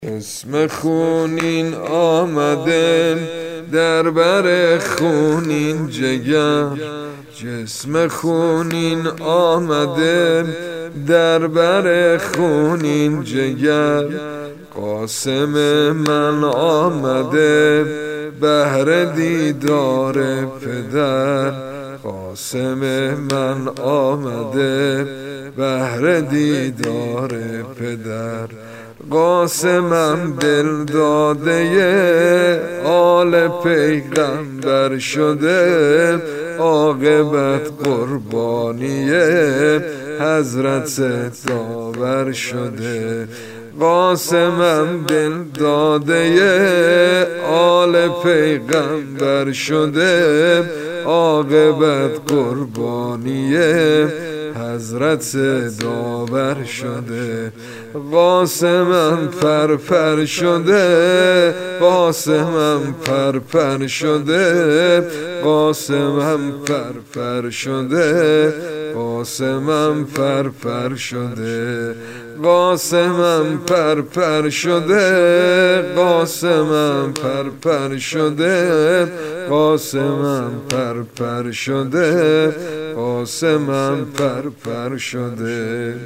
اسم خونین آمده در بر خونین جگر، جسم خونین آمده در بر خونین جگر. قاسم من آمده بهر دیدار پدر، قاسم من آمده بهر دیدار پدر. قاسمم دل داده آل پیغمبر شده، عاقبت قربانی حضرت داور شده. قاسمم دل داده آل پیغمبر شده، عاقبت قربانی حضرت داور شده. قاسمم پرپر شده، قاسمم پرپر شده، قاسمم پرپر شده، قاسمم پرپر شده، قاسمم پرپر شده، قاسمم پرپر شده، قاسمم پرپر شده، قاسمم پرپر شده.